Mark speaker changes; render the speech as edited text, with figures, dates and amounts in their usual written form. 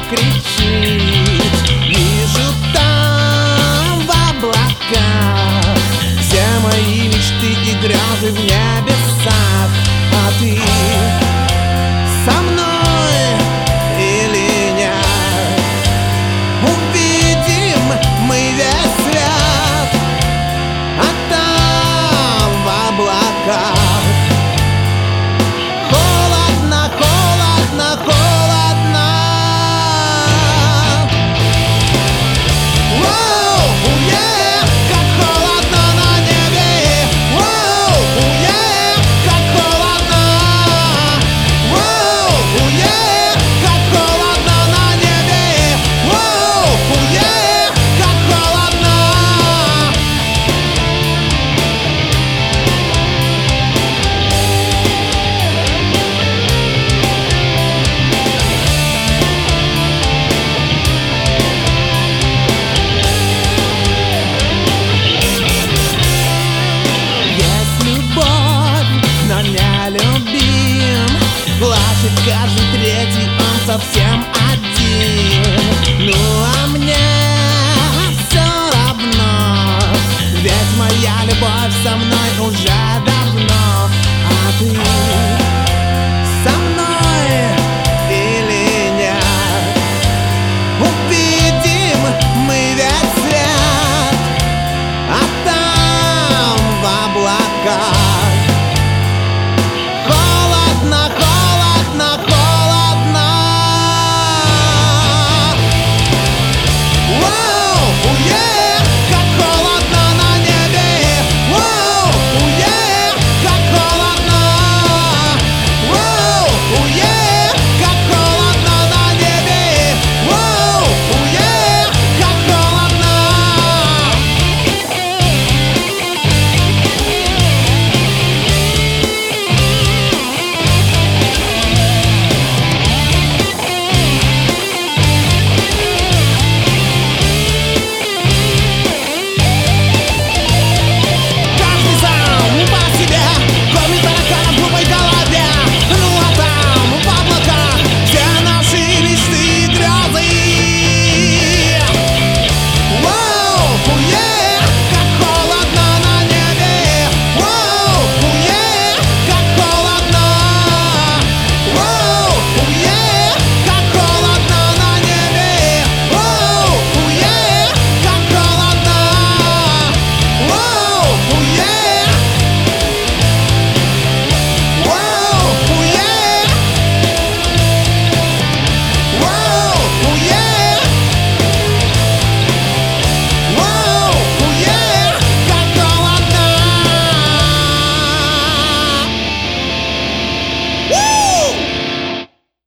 Speaker 1: кричит. Вижу там в облаках все мои мечты и грезы в небесах. А ты со мной или нет? Увидим мы весь свет, а там в облаках холодно, холодно, холодно. Воу, как холодно на небе. Воу, как холодно. Воу, как холодно на небе. Воу, как холодно. Есть любовь, но не любим. Плачет каждый третий, он совсем один. Ну а мне все равно, ведь моя любовь со мной уже давно.